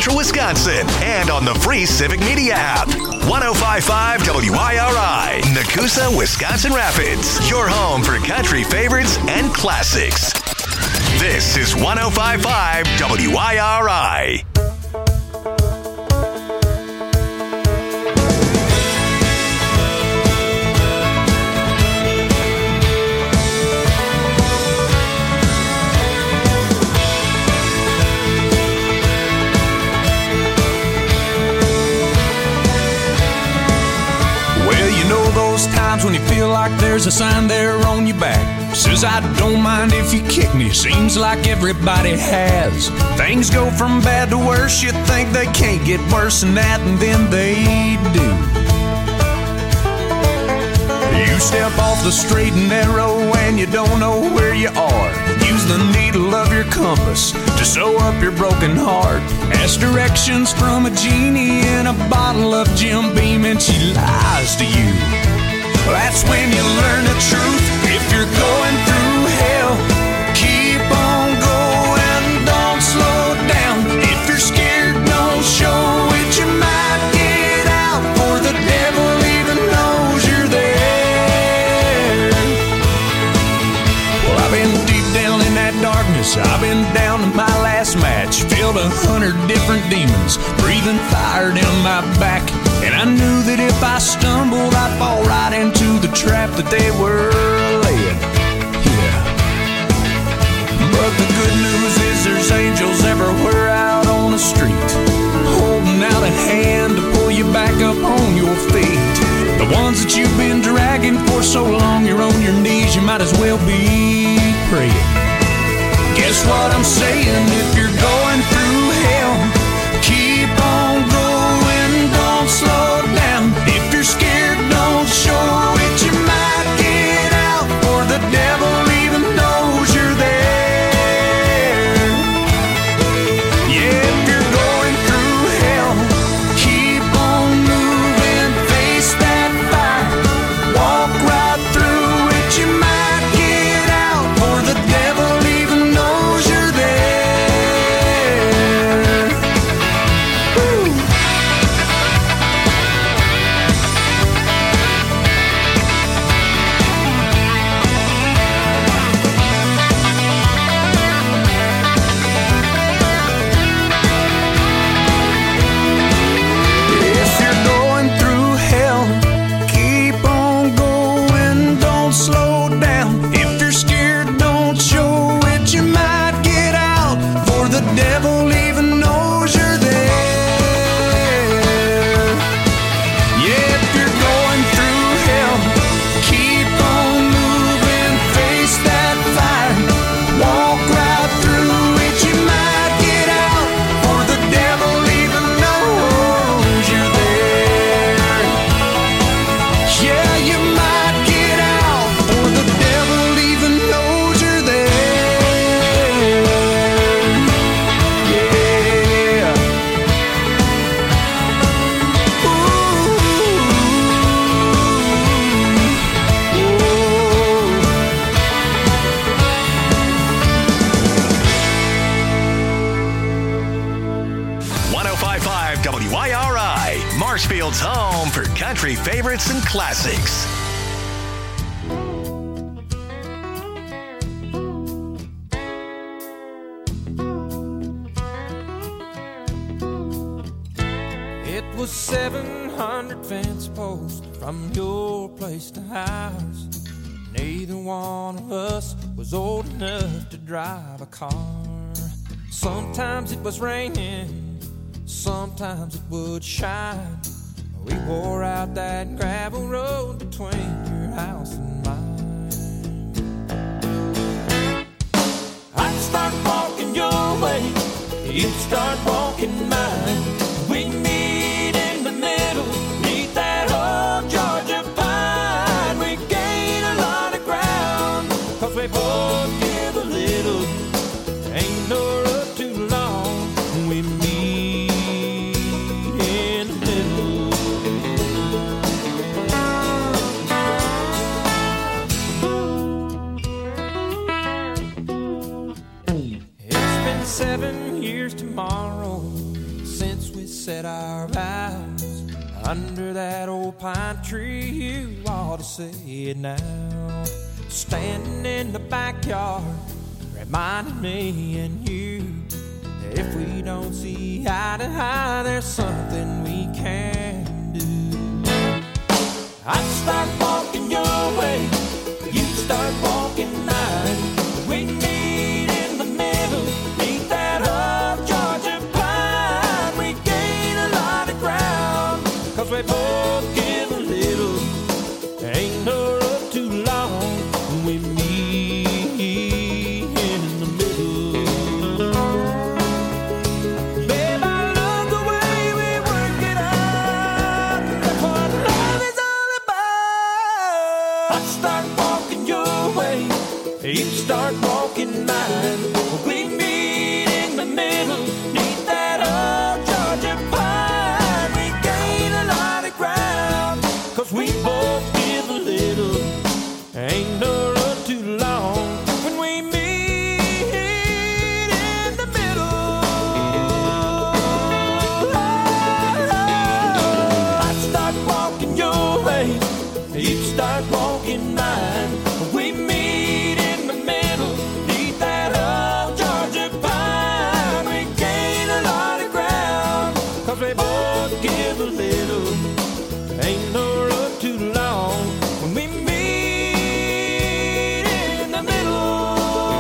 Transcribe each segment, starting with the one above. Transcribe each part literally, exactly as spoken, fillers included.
Central Wisconsin and on the free Civic Media app. one oh five point five W I R I, Nakusa, Wisconsin Rapids. Your home for country favorites and classics. This is one oh five point five W I R I. When you feel like there's a sign there on your back says I don't mind if you kick me, seems like everybody has. Things go from bad to worse, you think they can't get worse than that, and then they do. You step off the straight and narrow and you don't know where you are. Use the needle of your compass to sew up your broken heart. Ask directions from a genie in a bottle of Jim Beam and she lies to you. That's when you learn the truth. If you're going through hell, keep on going, don't slow down. If you're scared, don't show it. You might get out, for the devil even knows you're there. Well, I've been deep down in that darkness. I've been down to my last match. Filled a hundred different demons, breathing fire down my back. And I knew that if I stumbled, I'd fall right into the trap that they were laying. Yeah. But the good news is there's angels everywhere out on the street, holding out a hand to pull you back up on your feet. The ones that you've been dragging for so long, you're on your knees, you might as well be praying. Guess what I'm saying? If you're going through hell, keep on going, don't slow down. If you're scared, don't show it. You might get out, for the devil even knows you're there. Yeah, if you're going through hell, keep on moving, face that fire, walk right through it. You might get out, for the devil even knows you're there. Woo. If you're going through hell, keep on going, don't slow down. If you're scared, don't show it. You might get out, for the devil even knows you're there. Yeah, if you're going through hell, keep on moving, face that fire, walk right through it. You might get out, for the devil even knows you're there. Yeah, you might get out, for the devil even knows you're there. Yeah. one oh five point five W I R I, Marshfield's home for country favorites and classics. It was seven hundred fence posts from your place to ours. Neither one of us was old enough to drive a car. Sometimes it was raining, sometimes it would shine. We wore out that gravel road between your house and mine. I'd start walking your way, you'd start walking mine. We meet in the middle, meet that old Georgia pine. We gain a lot of ground, cause we both give a little. Ain't no road too long, we meet in the middle. It's been seven years tomorrow old pine tree, you ought to see it now. Standing in the backyard, reminding me and you, if we don't see eye to eye, there's something we can do. I'd start walking your way, you'd start walking mine. We meet in the middle, meet that old Georgia pine. We gain a lot of ground, cause we both give a little. There ain't no road too long when we meet in the middle. Babe, I love the way we work it out. That's what love is all about. I start walking your way, you start walking mine. We meet in the middle, neath that old Georgia pine. We gain a lot of ground, cause we both give a little. Ain't no road too long when we meet in the middle. I start walking your way, you start walking mine. We meet in the middle, neath that old Georgia pine. We gain a lot of ground, cause we both give a little. Ain't no road too long when we meet in the middle.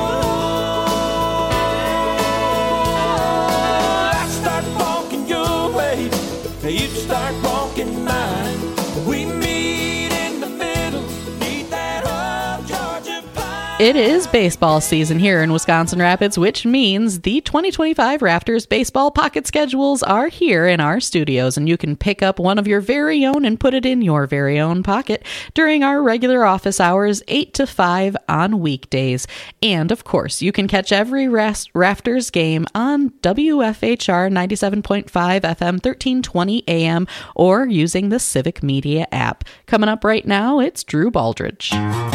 I start walking your way, you start walking mine. We meet in the middle, neath that old Georgia pine. It is baseball season here in Wisconsin Rapids, which means the twenty twenty-five Rafters baseball pocket schedules are here in our studios, and you can pick up one of your very own and put it in your very own pocket during our regular office hours, eight to five on weekdays. And of course, you can catch every Ras- Rafters game on W F H R ninety-seven point five F M, thirteen twenty A M, or using the Civic Media app. Coming up right now, it's Drew Baldridge.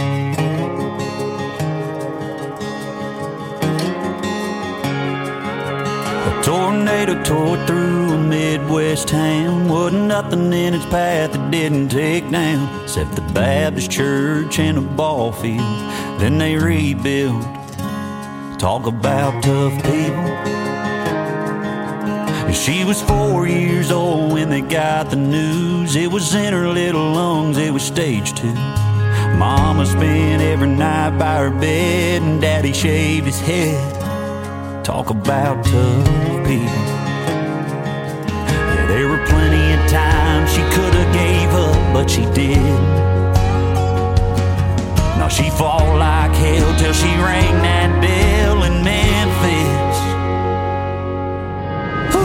A tornado tore through a Midwest town. Wasn't nothing in its path that didn't take down, except the Baptist church and a ball field. Then they rebuilt. Talk about tough people. She was four years old when they got the news. It was in her little lungs, it was stage two. Mama spent every night by her bed, and Daddy shaved his head. Talk about tough people. Yeah, there were plenty of times she could have gave up, but she did. Now she fought like hell till she rang that bell in Memphis. Oh,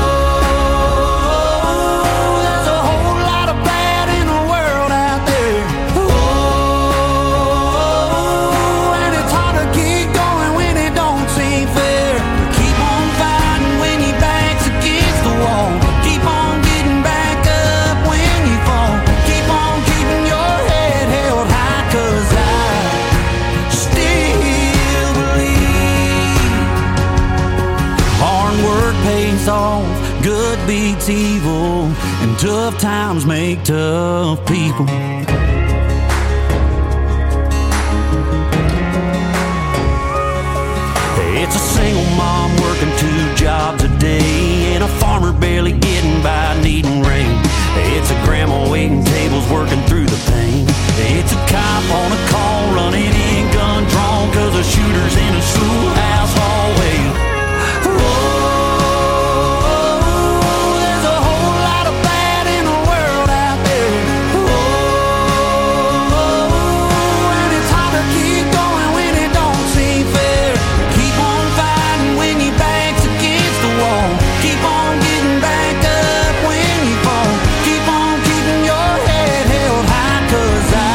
there's a whole lot of bad in the world out there. Oh, and it's hard to keep going when it don't seem fair. Keep on fighting when your back's against the wall. Keep on getting back up when you fall. Keep on keeping your head held high, 'cause I still believe hard work pays off, good beats evil, and tough times make tough people. It's a single mom working two jobs a day, and a farmer barely getting by needing rain. It's a grandma waiting tables working through the pain. It's a cop on a call running in gun drawn, 'cause a shooter's in a schoolhouse hallway. Oh, there's a whole lot of bad in the world out there. Oh, and it's hard to keep going when it don't seem fair. Keep on fighting when your back's against the wall. Keep on getting back up when you fall. Keep on keeping your head held high, 'cause I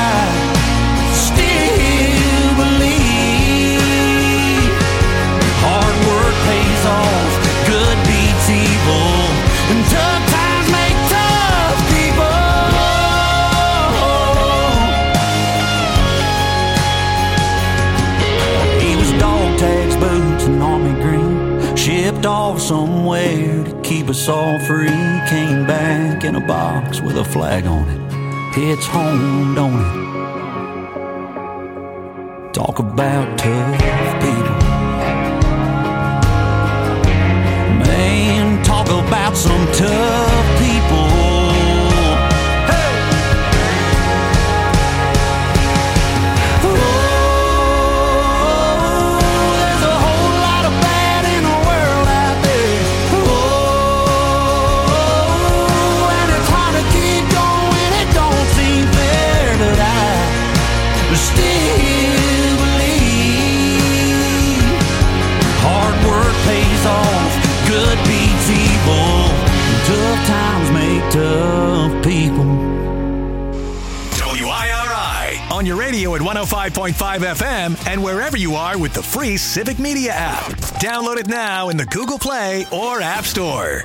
still believe hard work pays off, good beats evil, and tough times make tough people. He was dog tags, boots, and army green. Shipped off somewhere to keep us all free. Came back in a box with a flag on it. hits home, don't it? Talk about tough people. Man, talk about some tough people. Hey! Oh, there's a whole lot of bad in the world out there. Oh, and it's hard to keep going, it don't seem fair, but I still believe hard work pays off, good beats evil, tough times make tough people. W I R I on your radio at one oh five point five F M and wherever you are with the free Civic Media app. Download it now in the Google Play or App Store.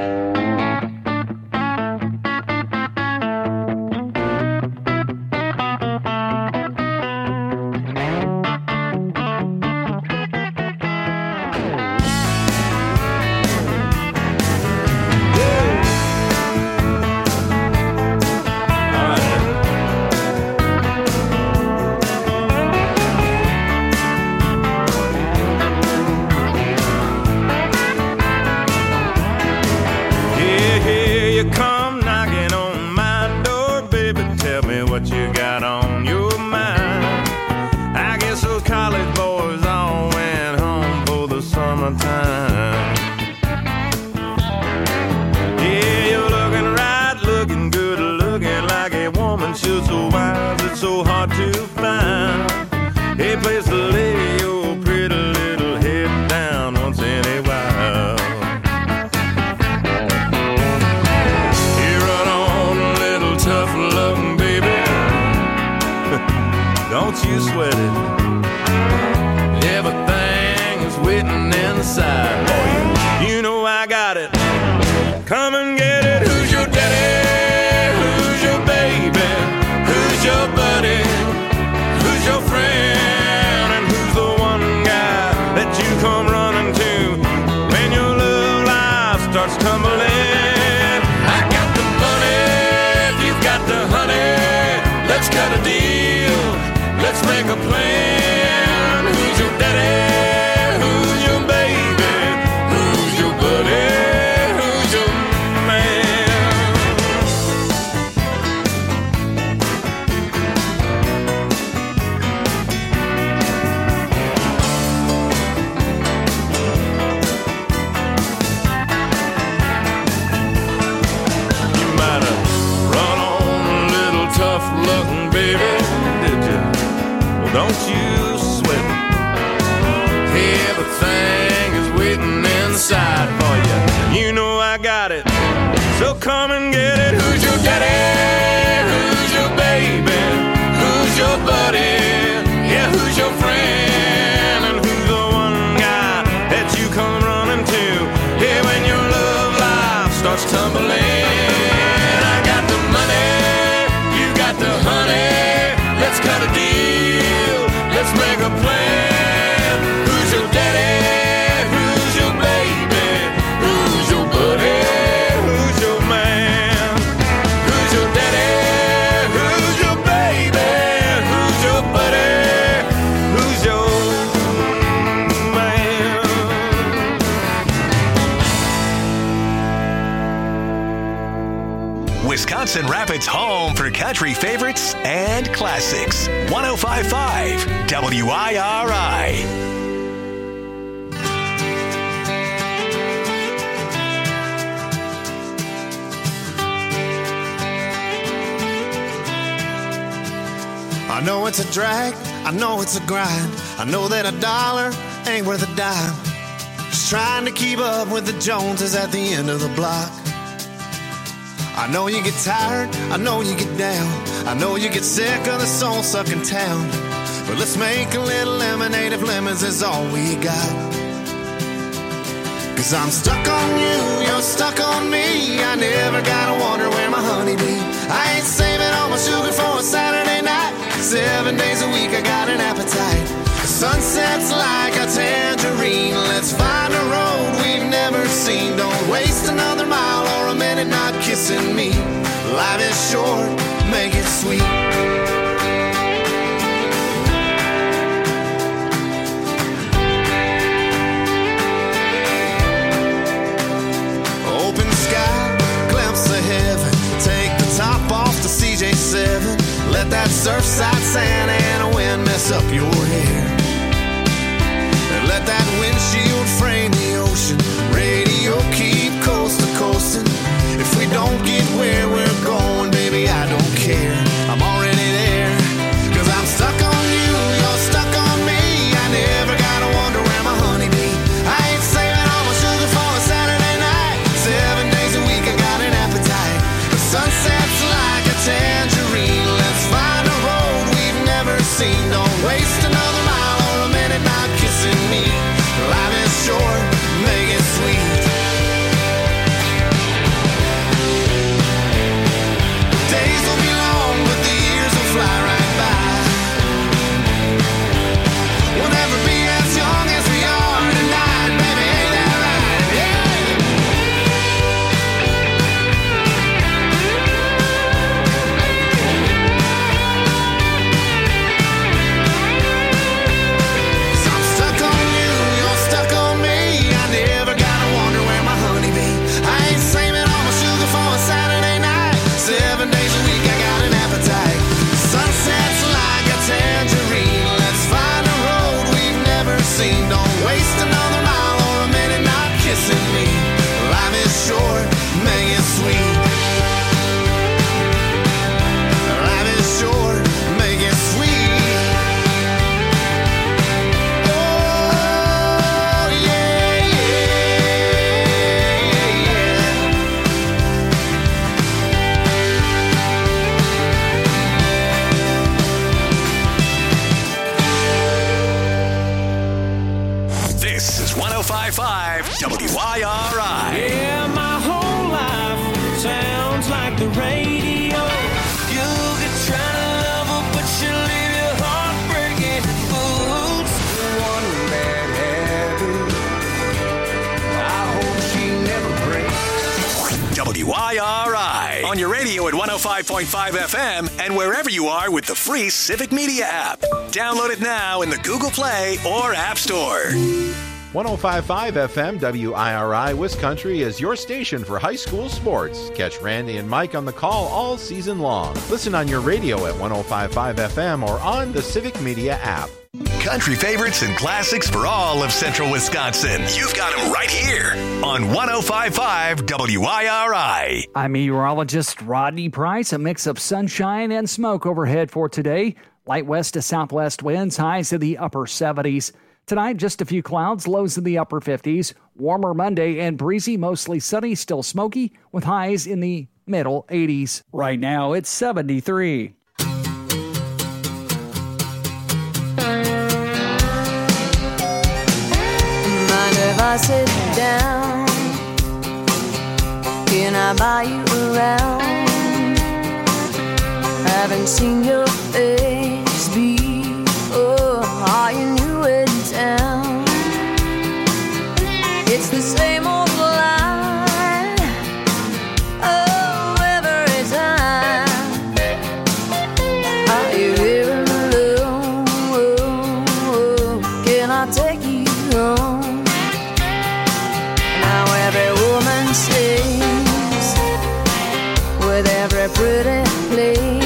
Wisconsin Rapids' home for country favorites and classics. one oh five point five W I R I. I know it's a drag, I know it's a grind. I know that a dollar ain't worth a dime. Just trying to keep up with the Joneses at the end of the block. I know you get tired, I know you get down. I know you get sick of the soul-sucking town. But let's make a little lemonade if lemons is all we got. Cause I'm stuck on you, you're stuck on me. I never gotta wonder where my honey be. I ain't saving all my sugar for a Saturday night. Seven days a week I got an appetite. The sunset's like a tangerine. Let's find a road we've never seen. Don't waste another mile or a minute not kissing me. Life is short, make it Let that surfside sand and a wind mess up your hair. And let that windshield frame the ocean. Radio keep coast to coasting. If we don't get where we're going, baby, I don't care. I'm already there. Cause I'm stuck on you, you're stuck on me. I never gotta wonder where my honey be. I ain't saving all my sugar for a Saturday night. Seven days a week I got an appetite. The sunset's like a tangerine. Let's find a road we've never seen. Don't waste another mile or a minute not kissing me. Life is short, make it sweet. Days will be long, but the years will fly right by. We'll never be as young as we are tonight, baby, ain't that right? Yeah. So I'm stuck on you, you're stuck on me. I never gotta wonder where my honey be. I ain't saving all my sugar for a Saturday night. Seven days a week I got an appetite. Sunset's like a tangerine. Let's find a road we've never seen. Don't waste another mile or a minute not kissing me. Life is short, make it sweet. Life is short, make it sweet. Oh, yeah, yeah, yeah. This is one oh five point five W I R I. Yeah, my whole life sounds like the radio. You could try to love her, but she'll leave your heart breaking. Oops, one bad habit. I hope she never breaks. W I R I. On your radio at one oh five point five F M and wherever you are with the free Civic Media app. Download it now in the Google Play or App Store. one oh five point five F M W I R I Wiscountry is your station for high school sports. Catch Randy and Mike on the call all season long. Listen on your radio at one oh five point five F M or on the Civic Media app. Country favorites and classics for all of central Wisconsin. You've got them right here on one oh five point five W I R I. I'm meteorologist Rodney Price. A mix of sunshine and smoke overhead for today. Light west to southwest winds, highs in the upper seventies. Tonight, just a few clouds, lows in the upper fifties. Warmer Monday and breezy, mostly sunny, still smoky, with highs in the middle eighties. Right now, it's seventy-three. Mind if I sit down? Can I buy you around? Haven't seen your face before. Are you new in town? It's the same old line. Oh, every time. Are you here alone? Can I take you home? Now every woman sings with every pretty place.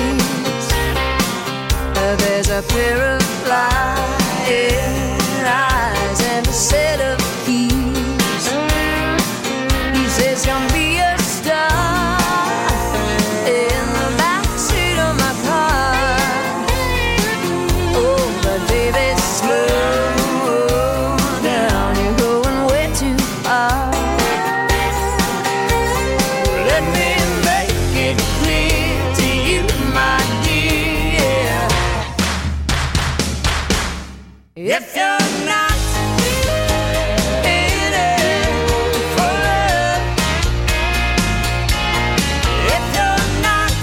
There's a pair of flying eyes and a set of keys. He says, "Come be a star in the backseat of my car." Oh, but baby, slow down, you're going way too far. Let me make it clear to you, my dear. If you're not in it for love, if you're not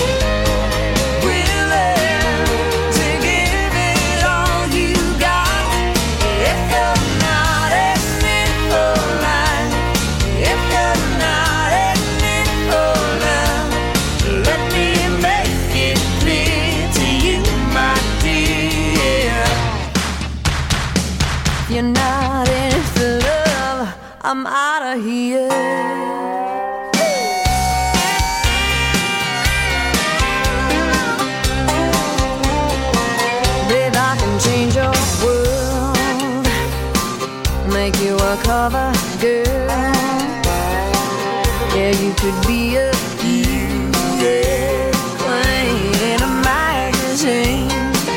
willing to give it all you got, if you're not in it for life, if you're not in it for love, let me make it clear to you, my dear. You're not in it for love, I'm out of here. a cover girl. Yeah, you could be a beauty queen in a magazine.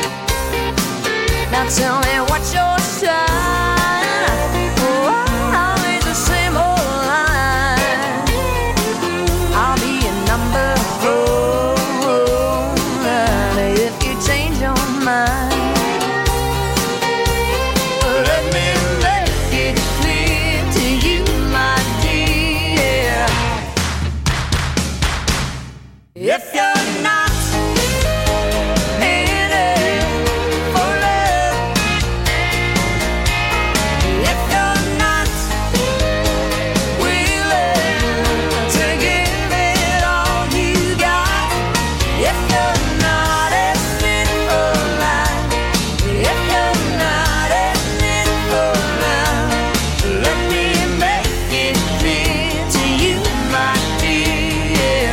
Now tell me what's your sign? Oh, always the same old line. I'll be a number four if you change your mind. Let me make it clear to you, my dear. If you're not in it for love, if you're not willing to give it all you got, if you're not as fit for life, if you're not as fit for love, let me make it clear to you, my dear.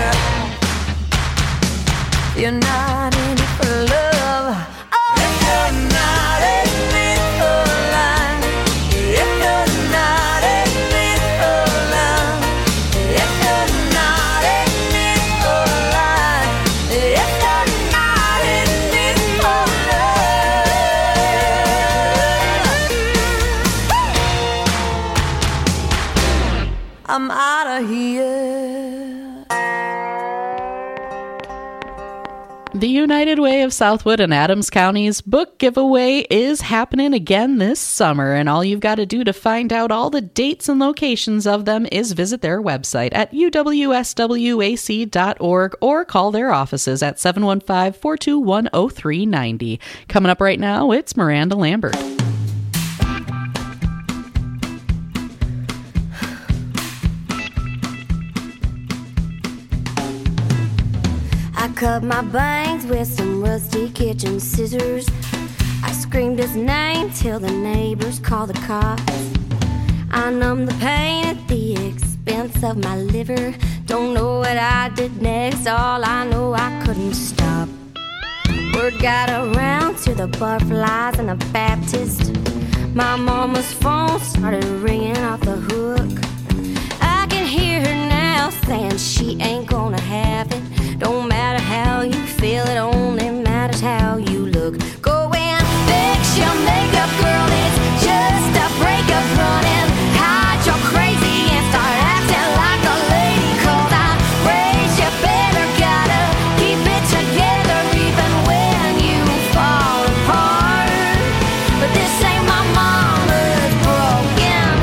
You're not in it for love. If you're not as fit for life, if you're not as fit for love, if you're not as fit for life, if you're not as fit for love, I'm out of here. The United Way of Southwood and Adams County's book giveaway is happening again this summer, and all you've got to do to find out all the dates and locations of them is visit their website at u w s w a c dot org or call their offices at seven one five, four two one, zero three nine zero. Coming up right now, it's Miranda Lambert. I cut my bangs with some rusty kitchen scissors. I screamed his name till the neighbors called the cops. I numbed the pain at the expense of my liver. Don't know what I did next, all I know I couldn't stop. Word got around to the Barflies and the Baptist. My mama's phone started ringing off the hook. I can hear her now saying she ain't gonna have it. Don't matter how you feel, it only matters how you look. Go and fix your makeup, girl, it's just a breakup. Running, hide your crazy and start acting like a lady. Cause I raised you better, gotta keep it together even when you fall apart. But this ain't my mama's broken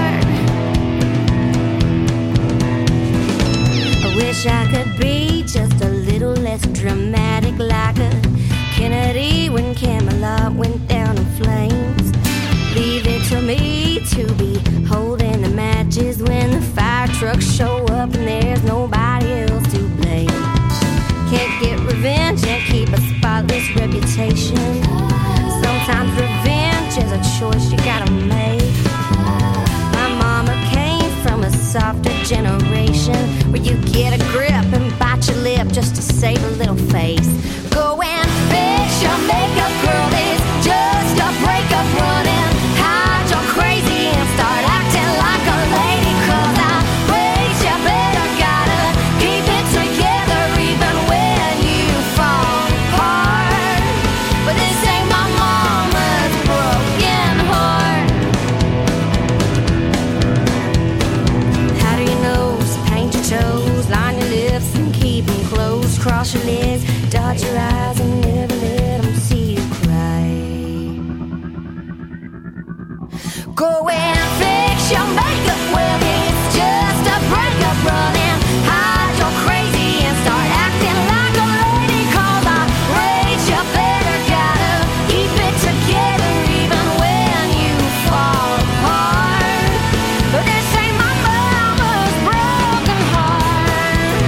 heart. I wish I could be just a little less dramatic, like a Kennedy when Camelot went down in flames. Leave it to me to be holding the matches when the fire trucks show up and there's nobody else to blame. Can't get revenge and keep a spotless reputation. Sometimes revenge is a choice you gotta make. My mama came from a softer generation where you get a grip and bite your lip just to save a little face. Go and fix your makeup, girl, it's just a breakup. Running, hide your crazy and start acting like a lady. Cause I raised you better, gotta keep it together even when you fall apart. But this ain't my mama's broken heart. How do you know? Paint your toes, line your lips and keep them closed. Cross your legs, dot your eyes and never let them see you cry. Go and fix your makeup, well it's just a breakup. Running, hide your crazy and start acting like a lady. Cause I raised you better, gotta keep it together even when you fall apart. But this ain't my mama's broken heart.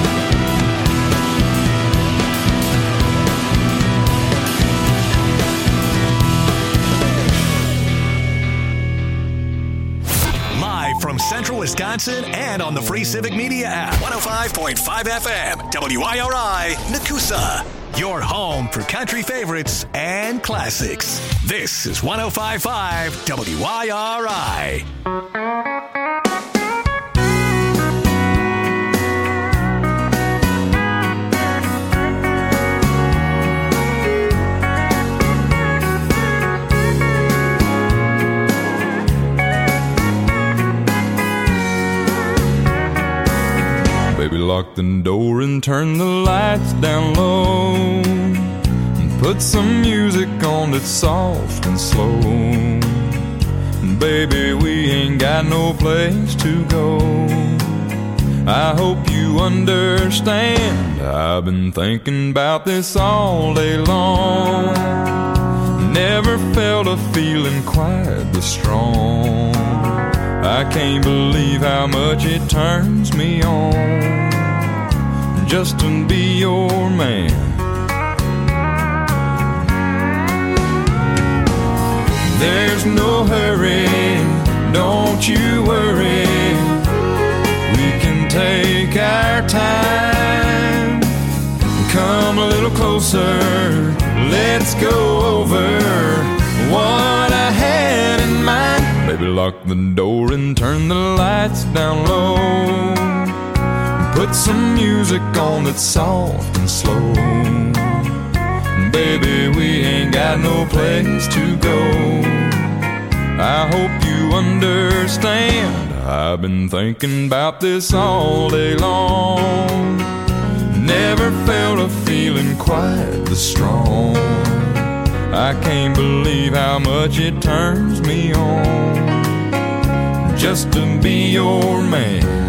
Live from Central Wisconsin and on the free Civic Media app. one oh five point five F M, W I R I, Nakusa. your home for country favorites and classics. This is one oh five point five W I R I. Baby, lock the door and turn the lights down low, and put some music on that's soft and slow. And baby, we ain't got no place to go. I hope you understand, I've been thinking about this all day long. Never felt a feeling quite this strong. I can't believe how much it turns me on just to be your man. There's no hurry, don't you worry. We can take our time. Come a little closer, let's go over what I had in mind. Baby, lock the door and turn the lights down low, put some music on that's soft and slow. Baby, we ain't got no place to go. I hope you understand, I've been thinking about this all day long. Never felt a feeling quite this strong. I can't believe how much it turns me on just to be your man.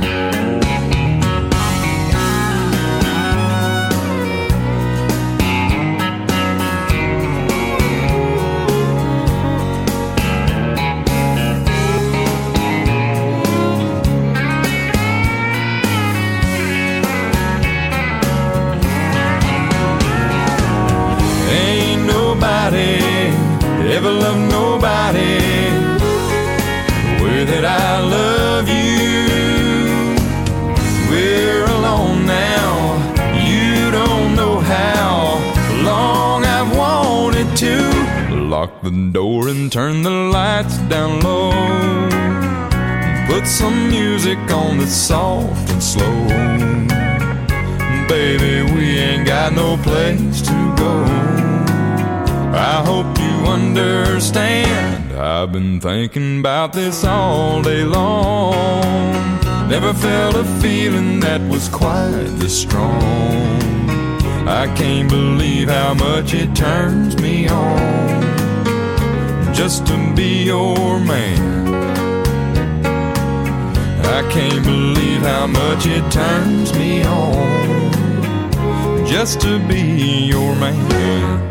Ever love nobody the way that I love you. We're alone now, you don't know how long I've wanted to. Lock the door and turn the lights down low, put some music on that's soft and slow. Baby, we ain't got no place to go. I hope you understand, I've been thinking about this all day long. Never felt a feeling that was quite this strong. I can't believe how much it turns me on just to be your man. I can't believe how much it turns me on just to be your man.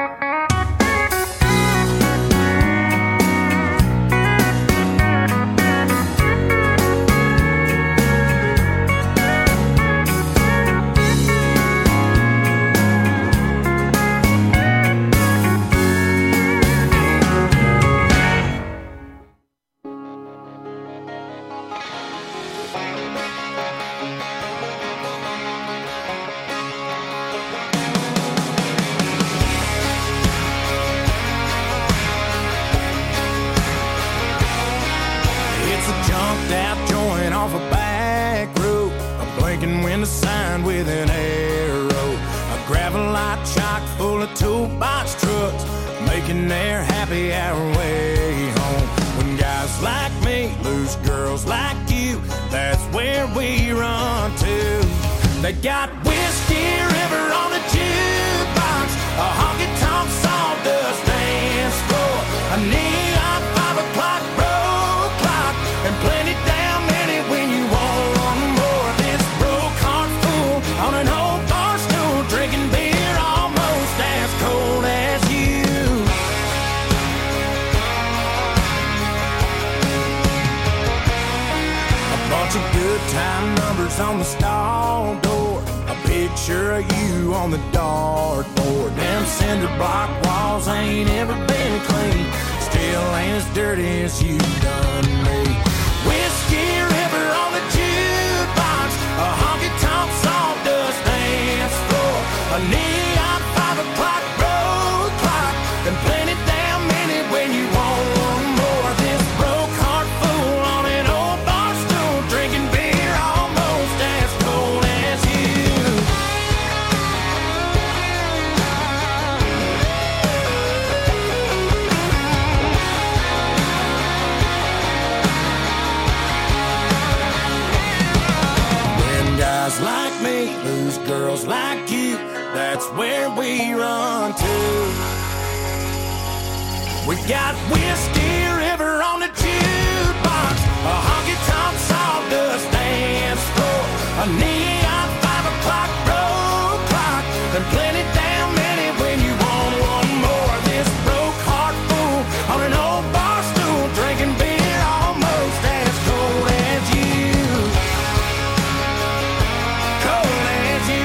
On the stall door, a picture of you on the dartboard. Them cinder block walls ain't ever been clean, still ain't as dirty as you done me. Whiskey River on the jukebox, a honky tonk sawdust dance floor, a neon we run to. We got Whiskey River on the jukebox, a honky-tonk sawdust dance floor, a neon five o'clock road clock, and plenty damn many when you want one more. This broke heart fool on an old bar stool, drinking beer almost as cold as you. Cold as you.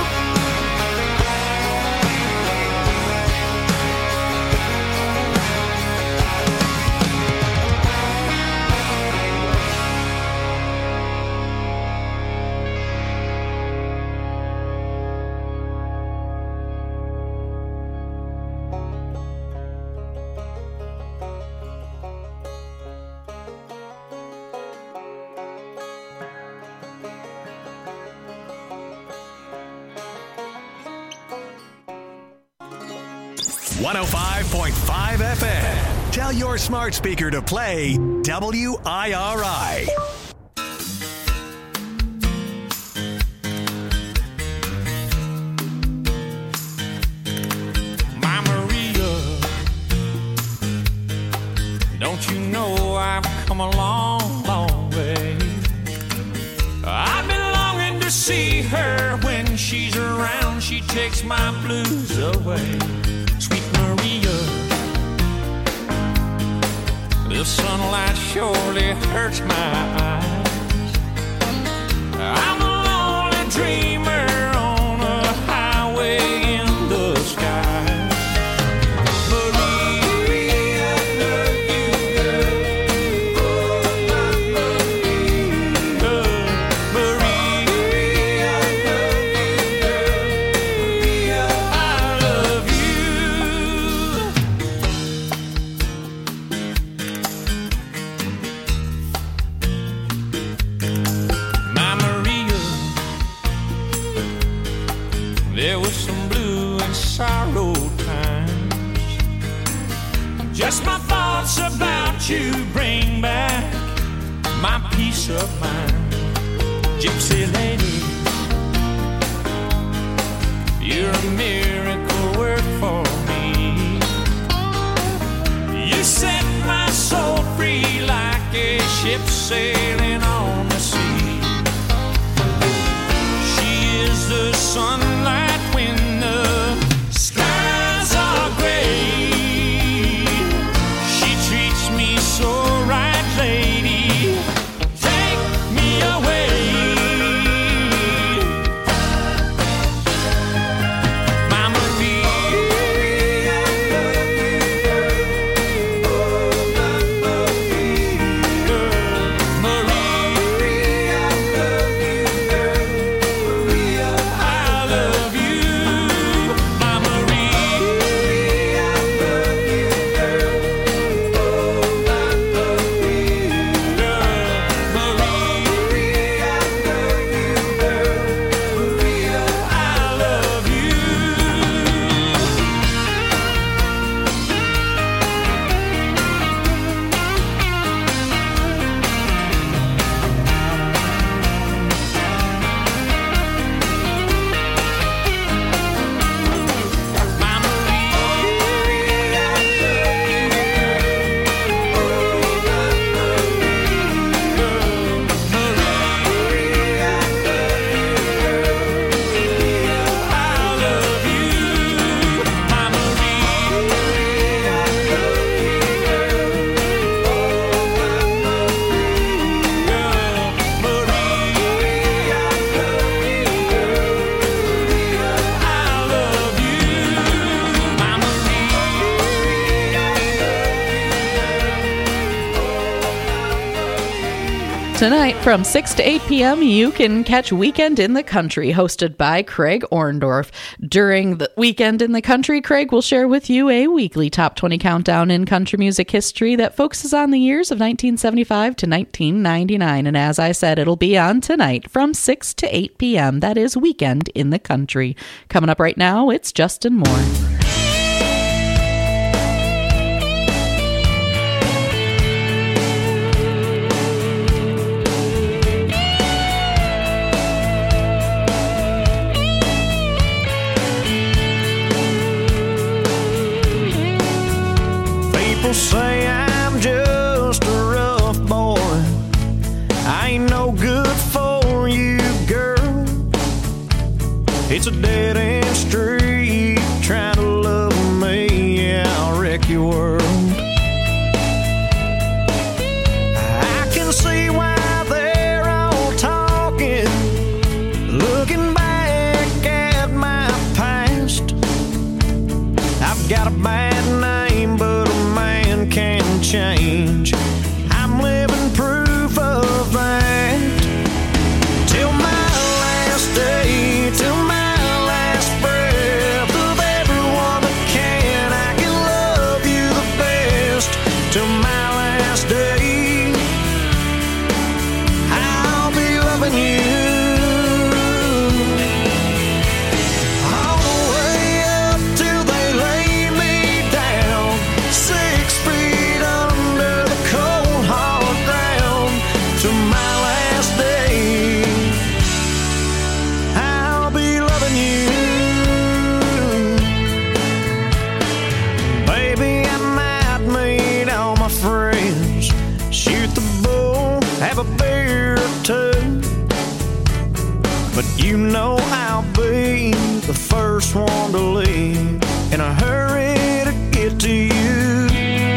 one oh five point five F M. Tell your smart speaker to play W I R I. My Maria, don't you know I've come a long, long way? I've been longing to see her. When she's around, she takes my blues away. Sweet Maria, the sunlight surely hurts my eyes. I'm a lonely dreamer on a highway in the sky. Maria, I love you, girl. Oh, I love you, girl. Maria, I love you, girl. Maria, I love you. My Maria, there was some blue and sorrow times. Just my thoughts about you bring back my peace of mind. Gypsy lady, you're a miracle work for me. You set my soul free like a ship sailing on the sea. She is the sunlight when the skies are gray. She treats me so right, lady. Take me away. My Maria, I love you, girl. Oh, I love you, girl. Maria, I love you, girl. Maria, I love you. My Maria, I love you, girl. Oh, I love you, girl. Maria, I love you, girl. Maria, I love you. My Maria, I love you, girl. Oh, I love you, girl. Maria, I love you, girl. Maria, I love you. My Maria, I love you, girl. Oh, I love you, girl. Maria, I love you, girl. Maria, I love you. My Tonight from six to eight p.m. you can catch Weekend in the Country, hosted by Craig Orndorff. During the Weekend in the Country, Craig will share with you a weekly top twenty countdown in country music history that focuses on the years of nineteen seventy-five to nineteen ninety-nine. And as I said, it'll be on tonight from six to eight p.m. That is Weekend in the Country. Coming up right now, it's Justin Moore. People say I'm just a rough boy. I ain't no good for you, girl. It's a dead-end street trying to love me. Yeah, I'll wreck your world. I can see why they're all talking, looking back at my past. I've got a bad name, but a man can change. I'm living proof of that. Till my last day, till my last breath of everyone that can, I can love you the best. Till my last day, I'll be loving you. All the way up till they lay me down, six feet under the cold hard ground. Till my last day, I'll be loving you. Baby, I might meet all my friends, shoot the bull, have a beer or two, but you know I'll be the first one to leave in a hurry to get to you.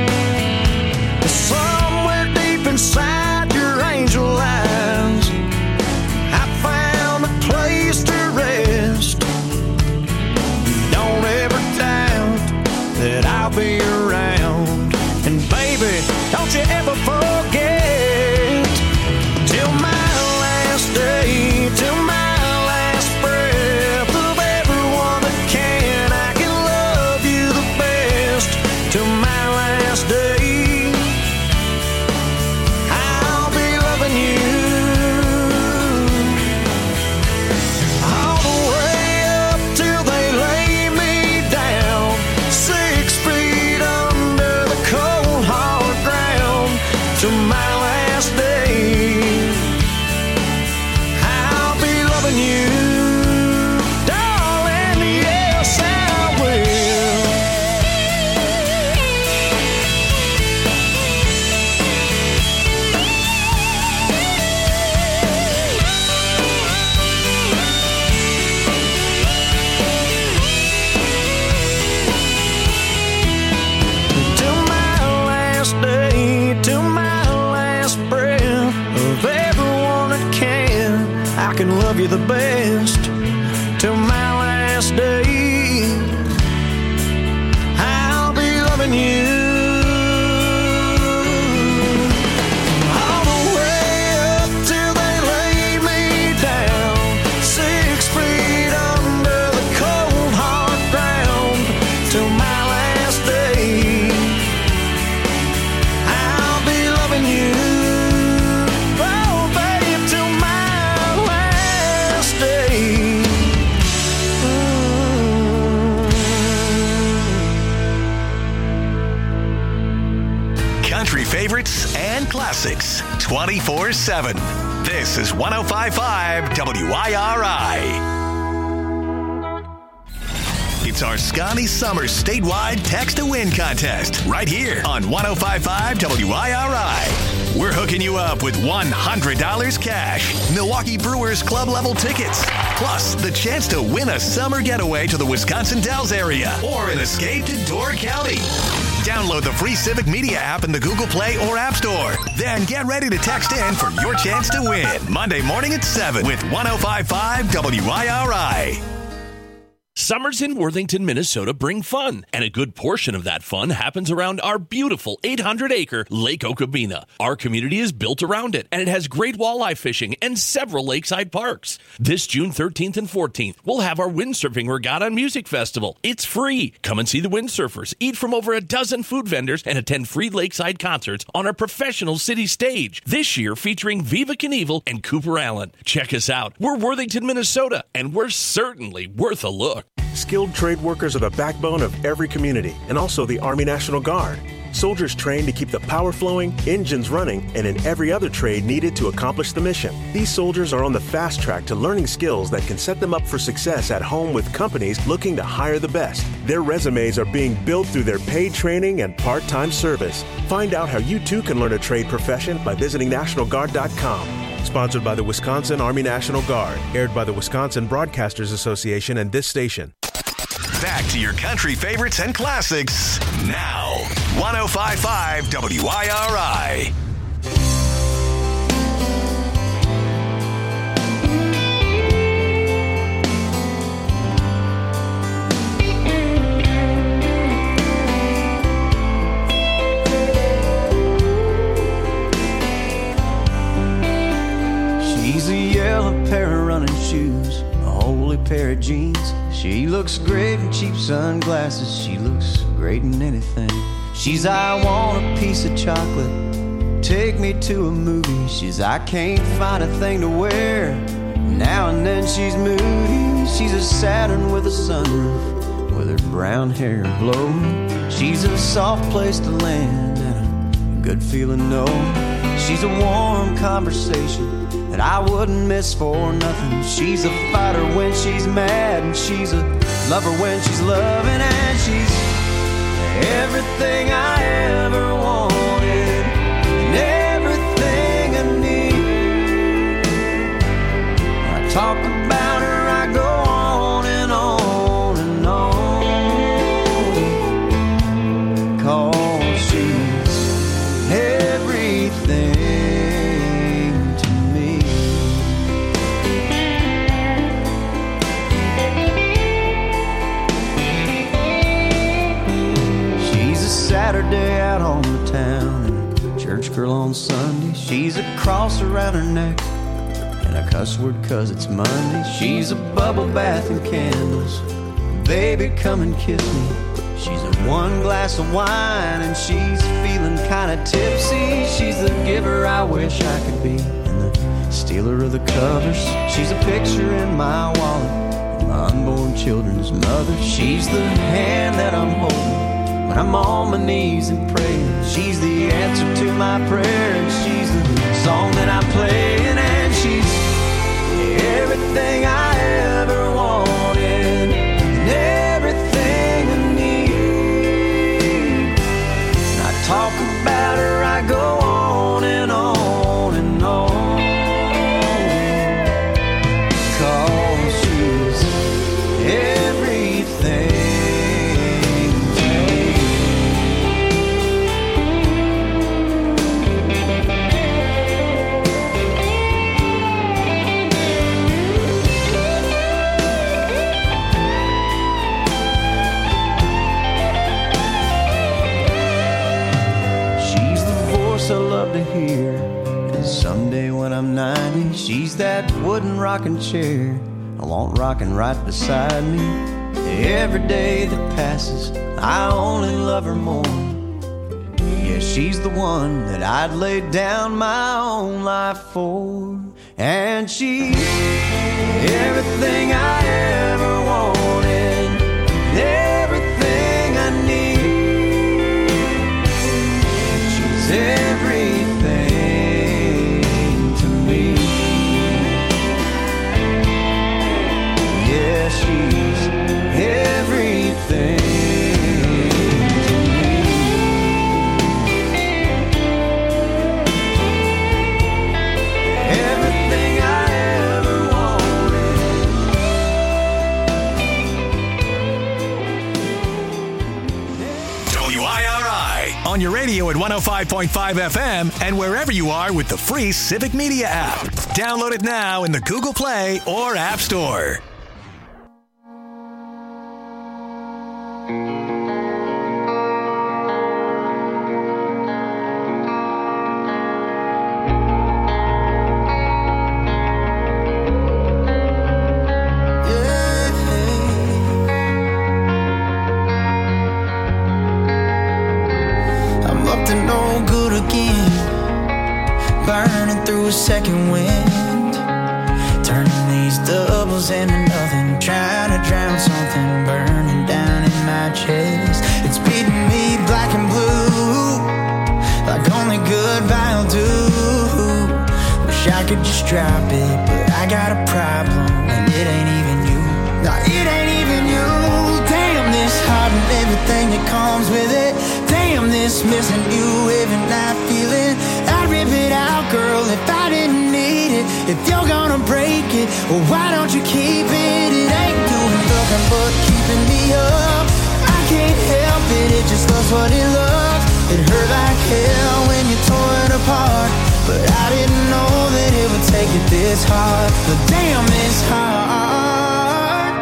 Somewhere deep inside your angel eyes, I found a place to rest. Don't ever doubt that I'll be around. And baby, don't you ever forget, till my last day, till my last breath of everyone that can, I can love you the best. Till my last day, I'll be loving you. All the way up till they lay me down, six feet under the cold hard ground. Till my last day, I'll be loving you, darling. Yes, I will. Till my last day, till my last breath of everyone that can, I can love you the best. Till my last day, I'll be loving you. All the way up till they lay me down, six feet under the cold hard ground. Till my last day, I'll be loving you. Oh, babe, till my last day. Country favorites and classics twenty-four seven. This is one oh five point five W I R I. It's our Scotty Summers statewide text to win contest right here on one oh five point five W I R I. We're hooking you up with one hundred dollars cash, Milwaukee Brewers club level tickets, plus the chance to win a summer getaway to the Wisconsin Dells area or an escape to Door County. Download the free Civic Media app in the Google Play or App Store. Then get ready to text in for your chance to win Monday morning at seven with one oh five point five W I R I. Summers in Worthington, Minnesota bring fun, and a good portion of that fun happens around our beautiful eight hundred acre Lake Okabena. Our community is built around it, and it has great walleye fishing and several lakeside parks. This June thirteenth and fourteenth, we'll have our windsurfing regatta and music festival. It's free. Come and see the windsurfers, eat from over a dozen food vendors, and attend free lakeside concerts on our professional city stage. This year featuring Viva Knievel and Cooper Allen. Check us out. We're Worthington, Minnesota, and we're certainly worth a look. Skilled trade workers are the backbone of every community and also the Army National Guard. Soldiers train to keep the power flowing, engines running, and in every other trade needed to accomplish the mission. These soldiers are on the fast track to learning skills that can set them up for success at home with companies looking to hire the best. Their resumes are being built through their paid training and part-time service. Find out how you too can learn a trade profession by visiting National Guard dot com. Sponsored by the Wisconsin Army National Guard. Aired by the Wisconsin Broadcasters Association and this station. Back to your country favorites and classics now. one oh five point five W I R I. She's a yellow pair of running shoes, a holy pair of jeans. She looks great in cheap sunglasses. She looks great in anything. She's, I want a piece of chocolate, take me to a movie. She's, I can't find a thing to wear. Now and then she's moody. She's a Saturn with a sunroof, with her brown hair blowing. She's a soft place to land and a good feeling, no. She's a warm conversation that I wouldn't miss for nothing. She's a fighter when she's mad, and she's a lover when she's loving, and she's everything I ever wanted and everything I need. When I talk about her, I go on and on and on, 'cause she's everything. Saturday out on the town and a church girl on Sunday. She's a cross around her neck and a cuss word 'cause it's Monday. She's a bubble bath and candles. Baby, come and kiss me. She's a one glass of wine and she's feeling kinda tipsy. She's the giver I wish I could be and the stealer of the covers. She's a picture in my wallet, my unborn children's mother. She's the hand that I'm holding when I'm on my knees and praying. She's the answer to my prayer, and she's the song that I'm playing, and she's everything I ever wanted and everything I need. When I talk about her, I go on and on and on, 'cause she's everything. I love to hear, and someday when I'm ninety, she's that wooden rocking chair I want rocking right beside me. Every day that passes, I only love her more. Yeah, she's the one that I'd lay down my own life for, and she's everything I ever wanted, everything I need. She's everything to me. Yeah, she's everything to me. Everything I ever wanted. W I R I on your radio at one oh five point five F M and wherever you are with the free Civic Media app. Download it now in the Google Play or App Store. Second wind, turning these doubles into nothing, trying to drown something burning down in my chest. It's beating me black and blue, drop it, but I got a problem, and it ain't even you. No, it ain't even you. Damn, this heart and everything that comes with it. Damn, this missing you every night feeling. I'd rip it out, girl, if I didn't need it. If you're gonna break it, well, why don't you keep it? It ain't doing nothing but keeping me up. I can't help it, it just loves what it loves. It hurt like hell when you tore it apart, but I didn't know that it would take it this hard. But damn, it's hard.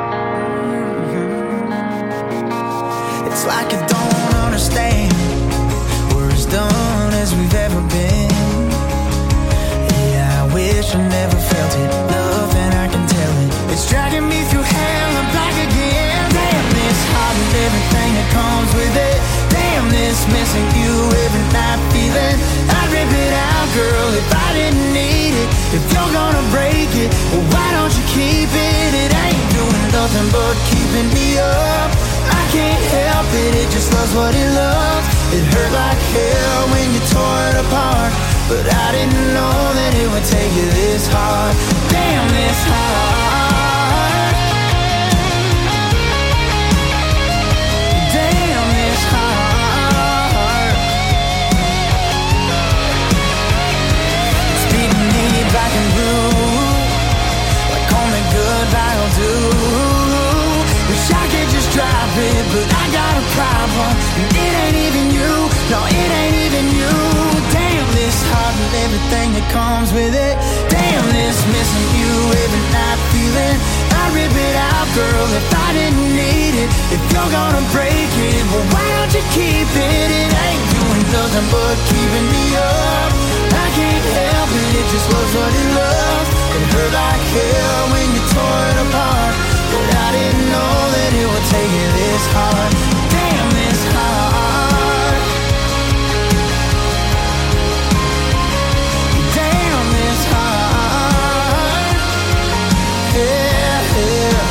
It's like I don't understand. We're as done as we've ever been. Yeah, I wish I never felt it. Nothing I can tell it. It's dragging me through hell and back again. Damn, this heart and everything that comes with it. Damn, this missing you every night feeling. I'd rip it out, girl, if I didn't need it. If you're gonna break it, well, why don't you keep it? It ain't doing nothing but keeping me up. I can't help it, it just loves what it loves. It hurt like hell when you tore it apart, but I didn't know that it would take you this hard. Damn, this hard. Damn, this hard. It's beating me back and blue, like only goodbye will do. Wish I could just drop it, but I got a problem, and it ain't even you. No, it ain't even you. Damn, this heart and everything that comes with it. Damn, this missing you every night feeling. I'd rip it out, girl, if I didn't need it. If you're gonna break it, well, why don't you keep it? It ain't doing nothing but keeping me up. I can't help it, it just loves what it loves. It hurt like hell when you tore it apart, but I didn't know that it would take you this hard. Damn, this hard. Damn, this hard. Yeah, yeah.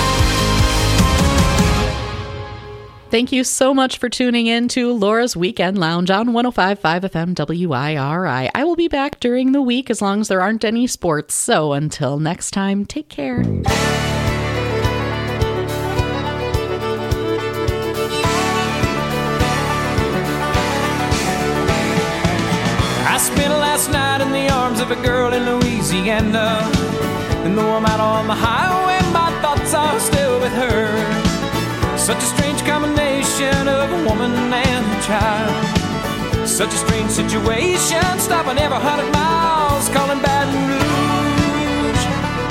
Thank you so much for tuning in to Laura's Weekend Lounge on one oh five point five F M W I R I. I will be back during the week as long as there aren't any sports. So until next time, take care. I spent last night in the arms of a girl in Louisiana, and though I'm out on the highway, my thoughts are still with her. Such a strange combination of a woman and a child. Such a strange situation, stopping every hundred miles, calling Baton Rouge.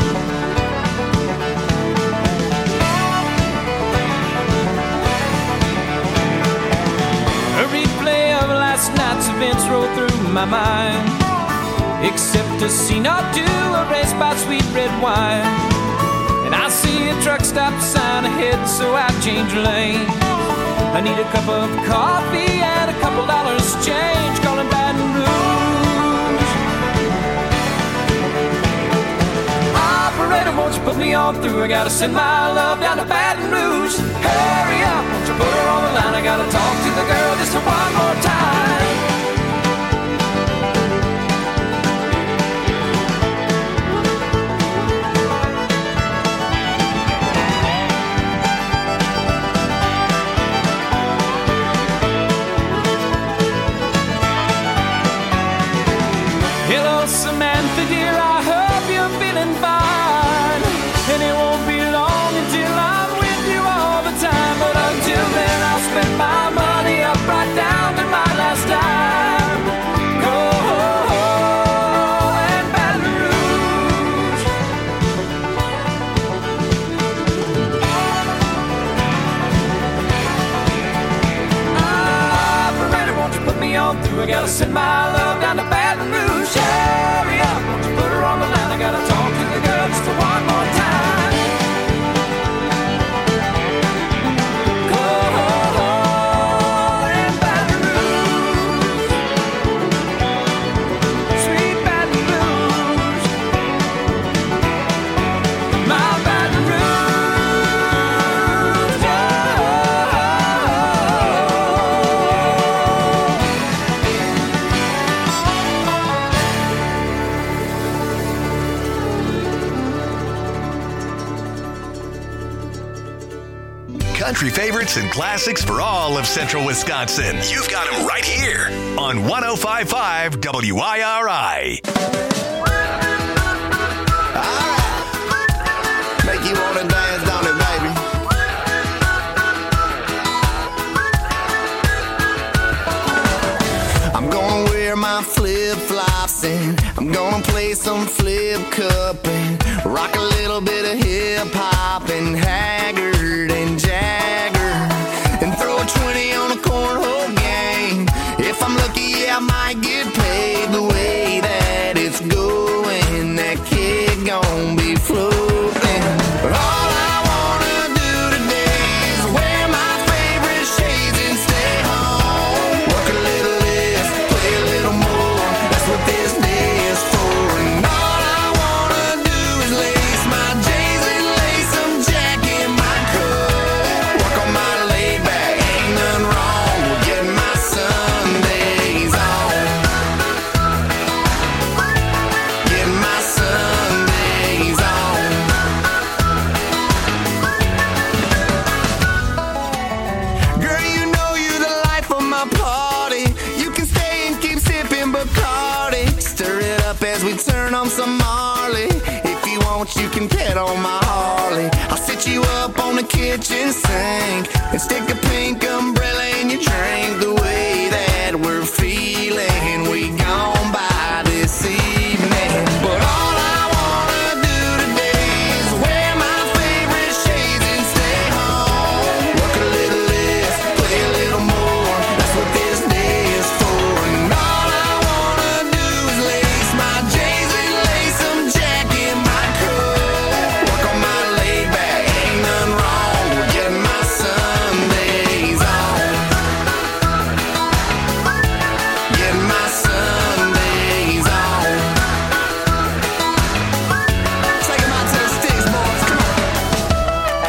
A replay of last night's events roll through my mind, except a scene or two erased by sweet red wine. And I see a truck stop sign ahead, so I change lanes. I need a cup of coffee and a couple dollars change, calling Baton Rouge. Operator, won't you put me on through? I gotta send my love down to Baton Rouge. Hurry up, won't you put her on the line? I gotta talk to the girl just one more time. Hello, Samantha, dear, I hope you're feeling fine. And it won't be long until I'm with you all the time. But until then, I'll spend my money up right down to my last dime. Go and Baton Rouge. Operator, won't you put me on through? I gotta send my love down to Baton Rouge. Hurry up, won't you put her on the line? I gotta talk to the girl just one more time. Go and Baton Rouge, sweet Baton Rouge, my Baton Rouge, oh. country favorites and classics for all of central Wisconsin. You've got them right here on one oh five point five W I R I. Make you wanna dance, don't it, baby? I'm gonna wear my flip-flops and I'm gonna play some flip cup and rock a little bit of hip-hop and Haggard and Jagger and throw a twenty on a cornhole game. If I'm lucky, I might get paid the way that it's going. That kid gon' be floating. But all I wanna do today is wear my favorite shades and stay home. Work a little less, play a little more. That's what this day is for. And all I wanna do is lace my J's and lace some Jack in my cup. Work on my laid back, ain't nothing wrong with getting my Sundays on. Getting my Sundays on. Girl, you know you the life of my party. You can stay and keep sipping Bacardi. Stir it up as we turn on some Marley. If you want, you can pet on my Harley. I'll sit you up on the kitchen sink and stick a pink umbrella in your drink. The way that we're feeling, we gon' by this evening. But all I wanna do today is wear my favorite shades and stay home. Work a little less, play a little more. That's what this day is for. And all I wanna do is lace my J's and lace some Jack in my cup. Work on my laid back, ain't nothing wrong with getting my Sundays on. Getting my Sundays on. Take 'em out to the sticks, boys. Come on.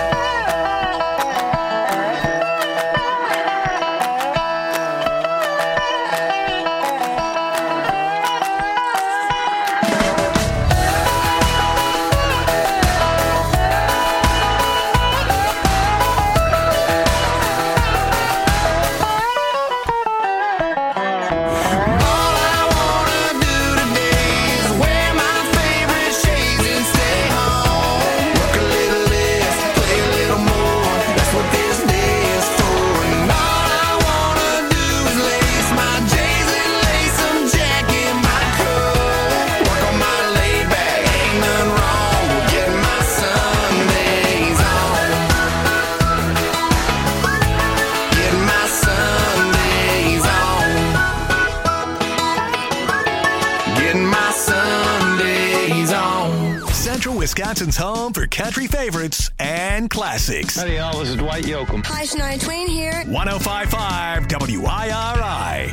All I wanna do today is wear my favorite shades and stay home. Work a little less, play a little more. That's what this day is for. And all I wanna do is lace my J's and lace some Jack in my cup. Work on my laid back, ain't nothing wrong with getting my Sundays on. Getting my Sundays on. Getting my Sundays on. Central Wisconsin's home for country favorites and classics. Howdy, y'all. This is Dwight Yoakam. Hi, Shania Twain here. one oh five point five W I R I.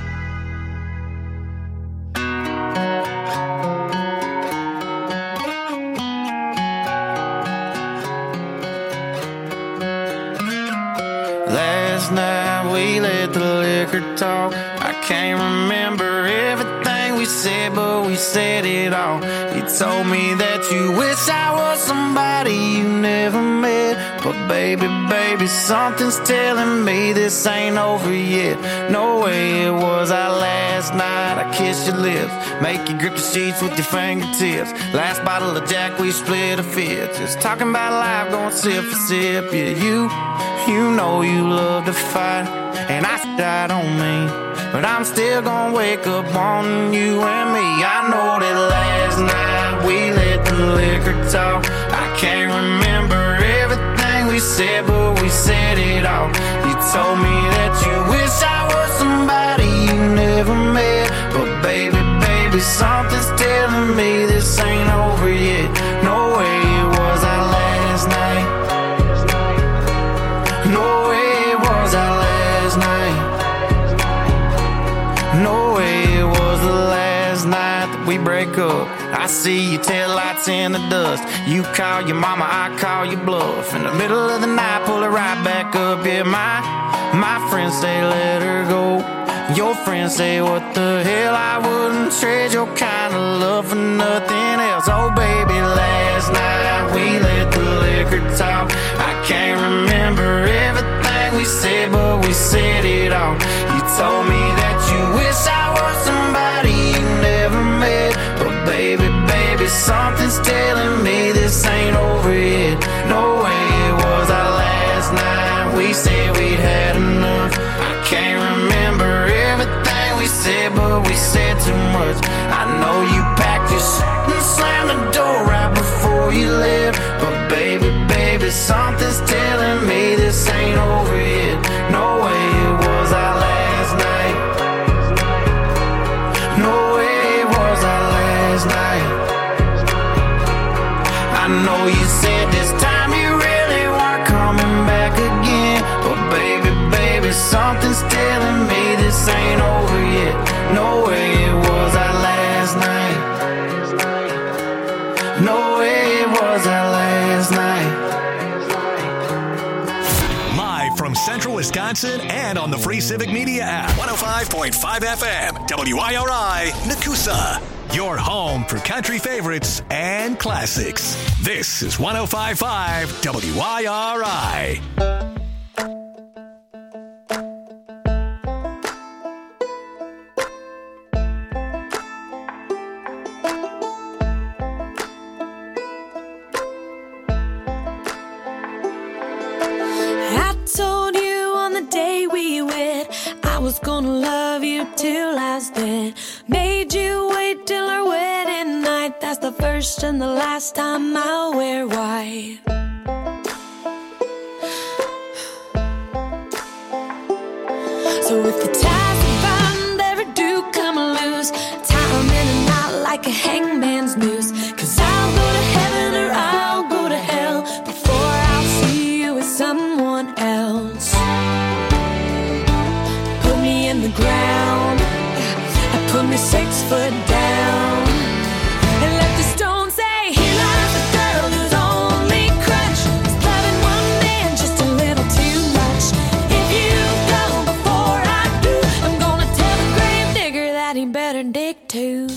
Last night we let the liquor talk. I can't remember everything we said, but we said it all. You told me that you wish I was somebody you never met. But baby, baby, something's telling me this ain't over yet. No way it was our last night. I kissed your lips, make you grip the sheets with your fingertips. Last bottle of Jack, we split a fifth. Just talking about life, going sip for sip. Yeah, you, you know you love to fight, and I died on me. But I'm still gonna wake up wanting you and me. I know that last night we let the liquor talk. I can't remember everything we said, but we said it all. You told me that you wish I was somebody you never met. But baby, baby, something's telling me this ain't over yet. No way it was our last night. No way it was our last night. No way it was the last night that we break up. I see your taillights in the dust. You call your mama, I call your bluff. In the middle of the night, pull it right back up. Yeah, my, my friends say let her go. Your friends say what the hell, I wouldn't trade your kind of love for nothing else. Oh baby, last night we let the liquor talk. I can't remember everything we said, but we said it all. You told me that you wish I was somebody you never met. But baby, baby, something's telling me this ain't over yet. No way it was our last night. We said we'd had enough. I can't remember everything we said, but we said too much. I know you packed your shit and slammed the door right before you left. But baby, baby, something's telling me this ain't over yet. No way it was our last night. No way it was our last night. I know you said this time you really weren't coming back again. But baby, baby, something's telling me this ain't over yet. No way it was our last night. No way it was our last night. Live from Central Wisconsin and on the free Civic Media app. one oh five point five F M, W I R I, Nakusa. Your home for country favorites and classics. This is one oh five point five W I R I. I told you on the day we wed I was gonna love you till I was dead. Made you wait till our wedding night. That's the first and the last time I'll wear white. So if the ties are bound ever do come loose, tie 'em in a knot like a hangman's noose. 'Cause I'll go to heaven or I'll go to hell before I'll see you with someone else. Put me in the ground, put me six foot down, and let the stone say, here lies a girl whose only crutch is loving one man just a little too much. If you go before I do, I'm gonna tell the grave digger that he better dig too.